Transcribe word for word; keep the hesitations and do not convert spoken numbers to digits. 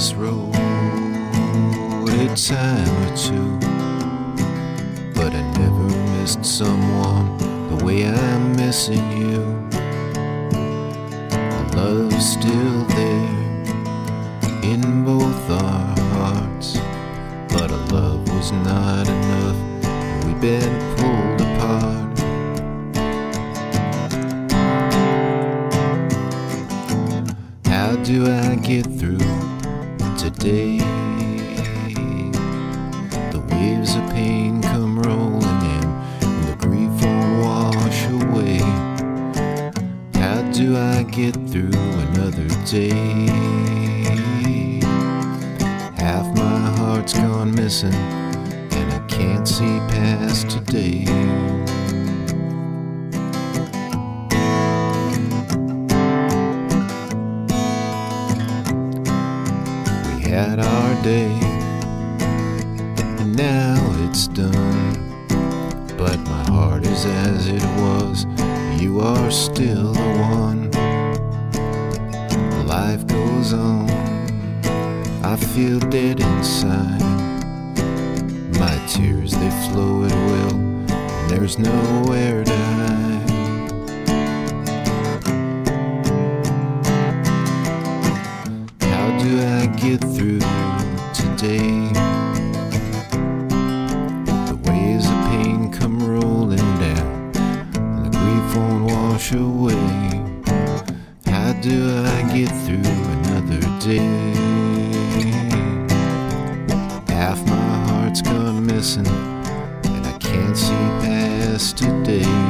this road a time or two, but I never missed someone the way I'm missing you. Our love's still there in both our hearts, but our love was not enough, and we've been pulled apart. How do I get through today? The waves of pain come rolling in, and the grief won't wash away. How do I get through another day? Half my heart's gone missing, and I can't see past today. We had our day, and now it's done, but my heart is as it was. You are still the one. Life goes on, I feel dead inside. My tears, they flow at will, and there's nowhere to hide. How do I get through today? The waves of pain come rolling down, and the grief won't wash away. How do I get through another day? Half my heart's gone missing, and I can't see past today.